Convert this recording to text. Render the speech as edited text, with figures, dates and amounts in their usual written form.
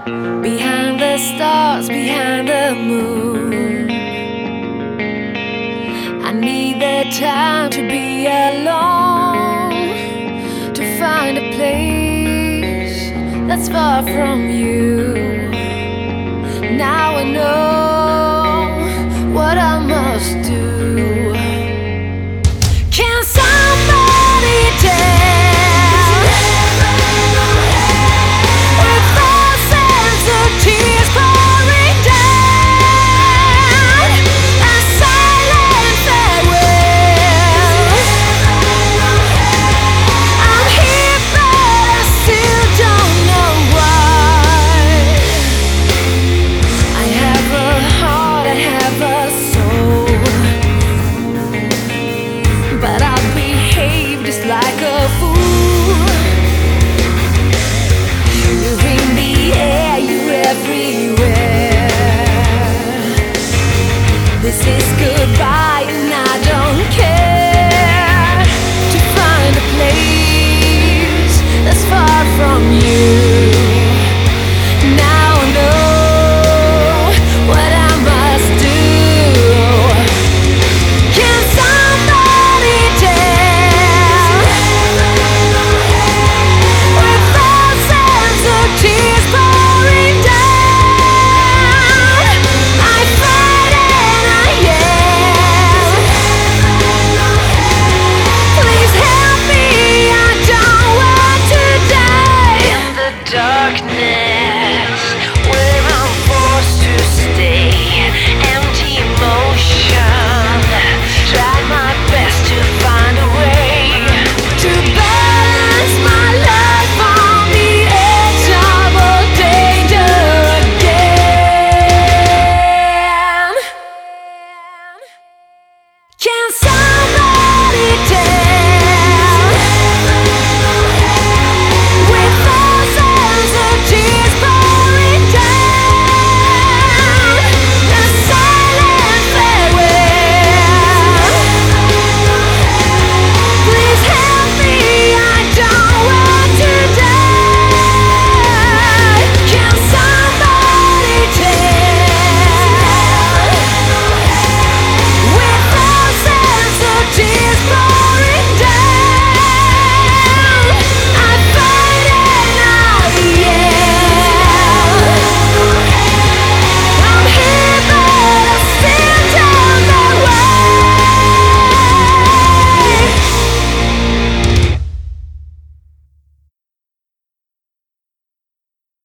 Behind the stars, behind the moon, I need the time to be alone, to find a place that's far from you. Now I know what I must do. Can somebody tell? But I behave just like a fool. You're in the air, you're everywhere. This is goodbye and I don't care. To find a place that's far from you. Now I know what I must do. Can somebody tell? With thousands of tears pouring down, I fight and I yell. Please help me, I don't want to die in the darkness.